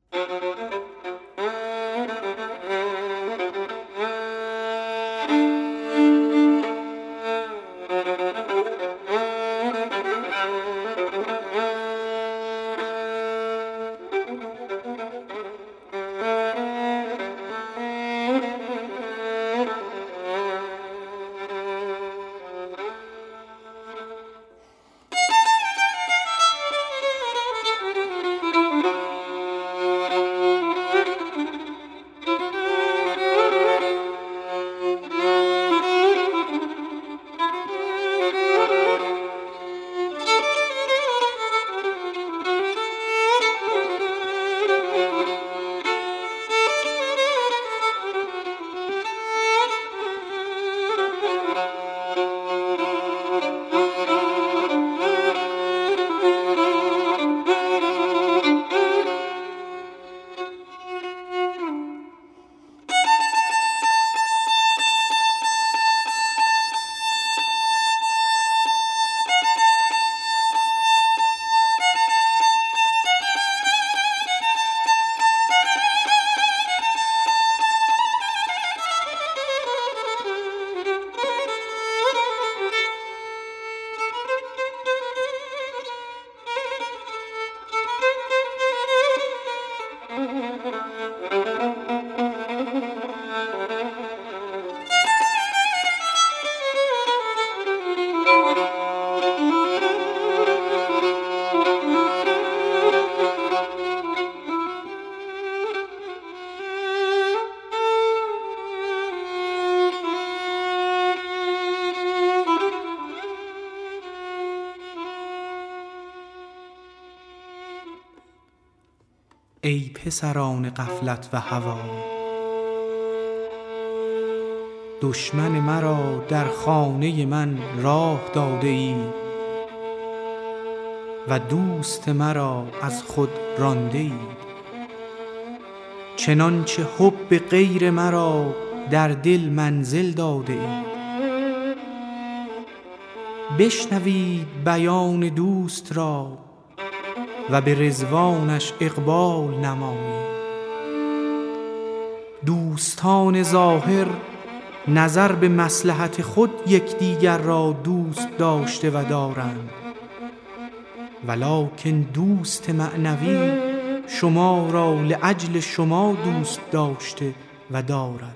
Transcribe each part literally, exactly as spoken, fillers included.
ای پسران غفلت و هوی، دشمن مرا در خانه من راه داده اید و دوست مرا از خود رانده اید. چنانچه حب غیر مرا در دل منزل داده اید. بشنوید بیان دوست را و به رضوانش اقبال نمایید. دوستان ظاهر نظر به مصلحت خود یکدیگر را دوست داشته و دارند، ولکن دوست معنوی شما را لاجل شما دوست داشته و دارد،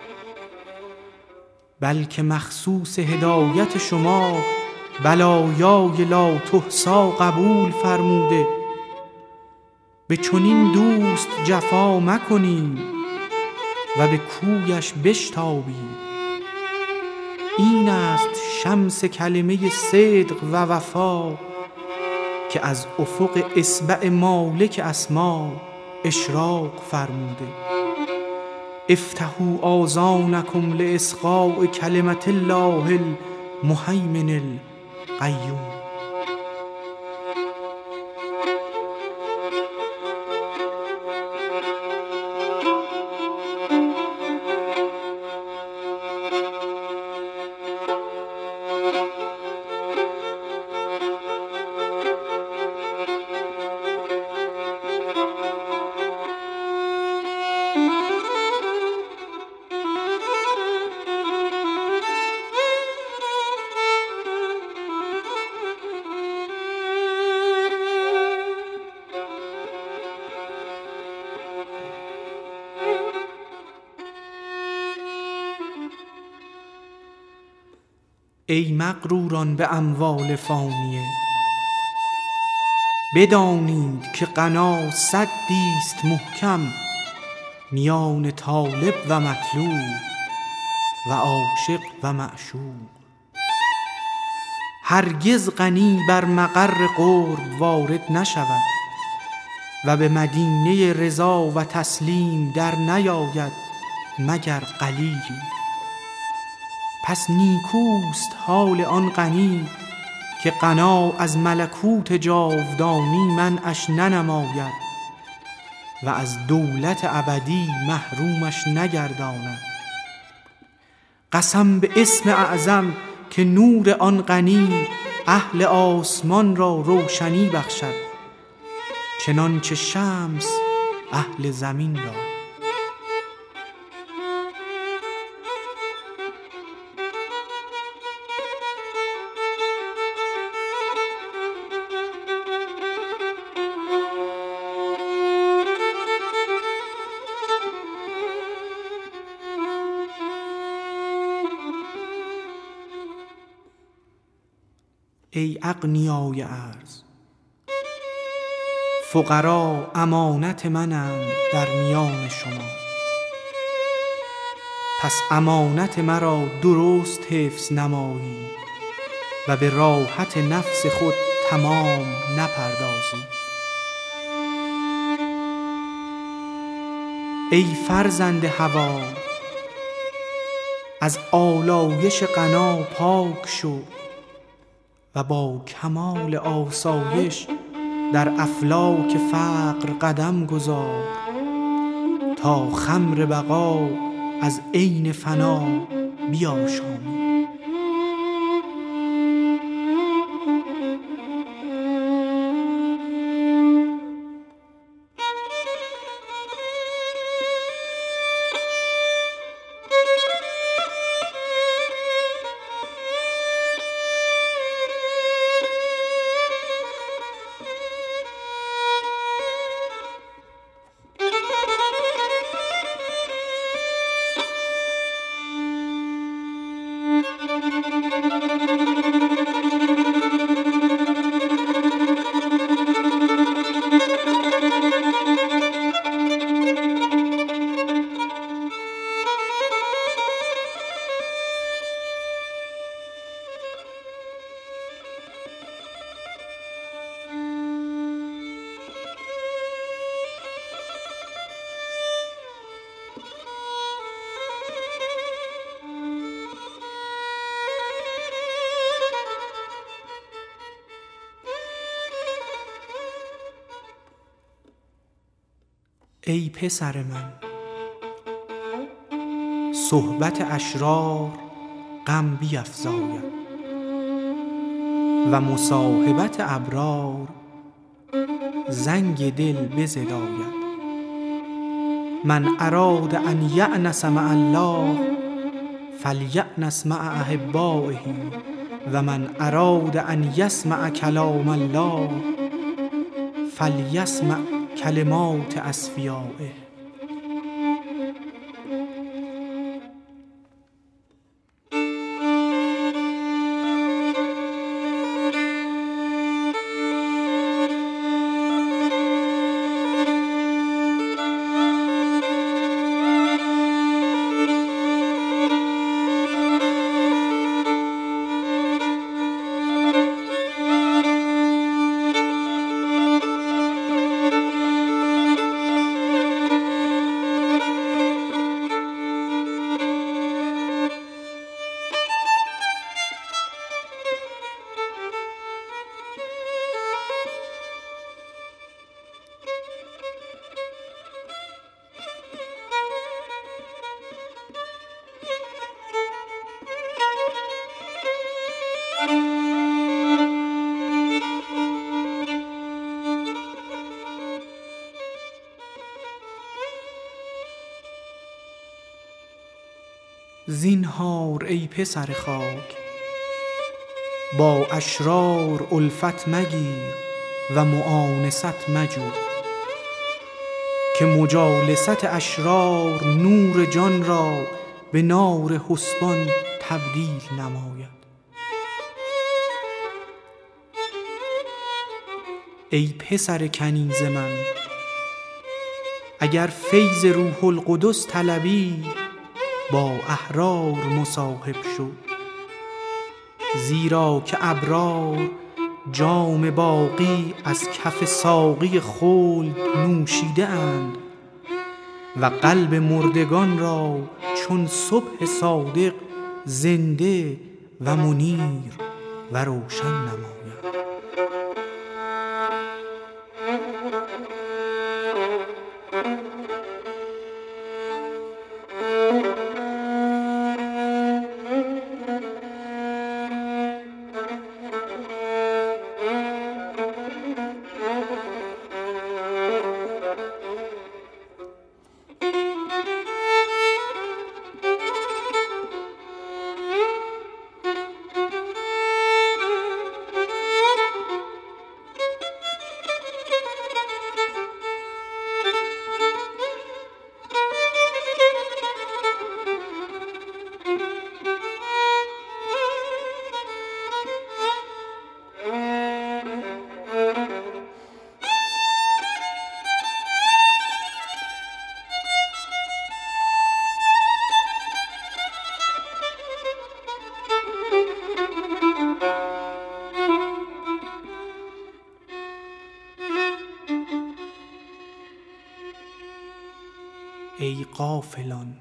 بلکه مخصوص هدایت شما بلایای لا تحصا قبول فرموده. به چنین دوست جفا مکنید و به کویش بشتابید. این است شمس کلمه صدق و وفا که از افق اصبع مالک اسما اشراق فرموده. افتحوا آذانکم لاصغاء کلمة الله المهیمن القیوم. ای مغروران به اموال فانیه، بدانید که غنا سدی است محکم میان طالب و مطلوب و عاشق و معشوق. هرگز غنی بر مقر قرب وارد نشود و به مدینه رضا و تسلیم در نیاید مگر قلیلی. پس نیکوست حال آن غنی که غنا از ملکوت جاودانی منعش ننماید و از دولت ابدی محرومش نگرداند. قسم به اسم اعظم که نور آن غنی اهل آسمان را روشنی بخشد، چنانچه شمس اهل زمین را. ای اغنیای ارض، فقرا امانت منند در میان شما، پس امانت مرا درست حفظ نمایید و به راحت نفس خود تمام نپردازید. ای فرزند هوا، از آلایش غنا پاک شو و با کمال آسایش در افلاک فقر قدم گذار تا خمر بقا از عین فنا بیاشامی. ای پسر من، صحبت اشرار غم بیفزاید و مصاحبت ابرار زنگ دل بزداید. من اراد ان یأنس مع الله فلیأنس مع احبائه و من اراد ان یسمع کلام الله فلیسمع کلمات اصفیائه. زینهار ای پسر خاک، با اشرار الفت مگیر و مؤانست مجو، که مجالست اشرار نور جان را به نار حسبان تبدیل نماید. ای پسر کنیز من، اگر فیض روح القدس طلبی با احرار مصاحب شو، زیرا که ابرار جام باقی از کف ساقی خلد نوشیده اند و قلب مردگان را چون صبح صادق زنده و منیر و روشن نماید. ای غافلان،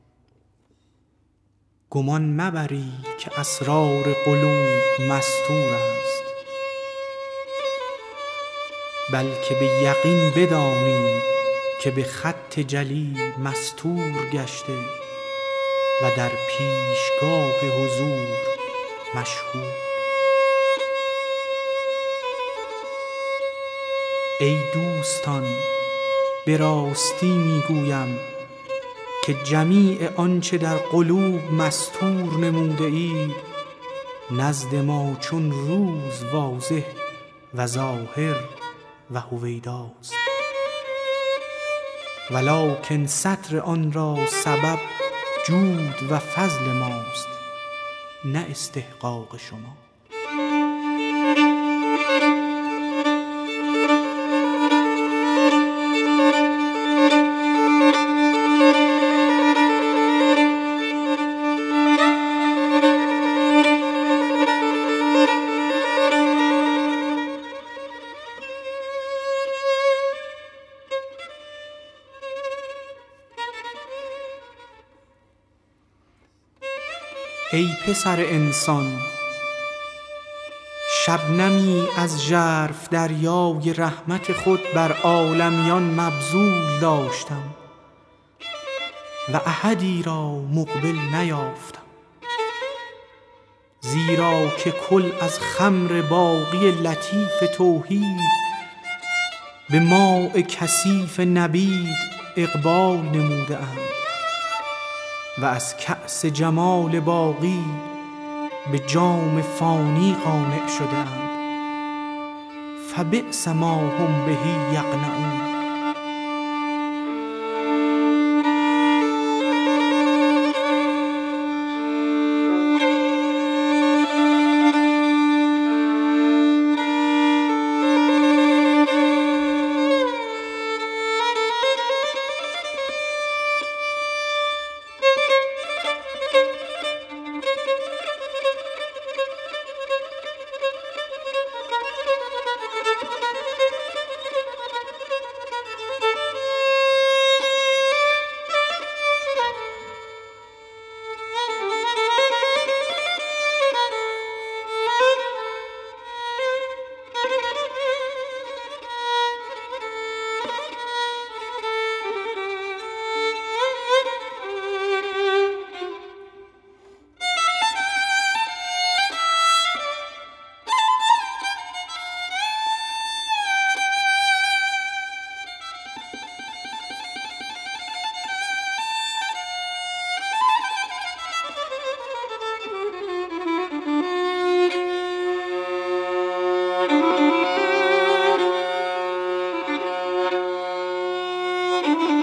گمان مبرید که اسرار قلوب مستور است، بلکه به یقین بدانید که به خط جلی مستور گشته و در پیشگاه حضور مشهور. ای دوستان، به راستی میگویم که جمیع آنچه در قلوب مستور نموده اید نزد ما چون روز واضح و ظاهر و هویداست، ولکن ستر آن را سبب جود و فضل ماست، نه استحقاق شما. ای پسر انسان، شبنمی از ژرف دریای رحمت خود بر عالمیان مبذول داشتم و احدی را مقبل نیافتم، زیرا که کل از خمر باقی لطیف توحید به ماء کثیف نبید اقبال نموده اند و از کأس جمال باقی به جام فانی قانع شده اند، فبئس ما هم به یقنعون. Thank you.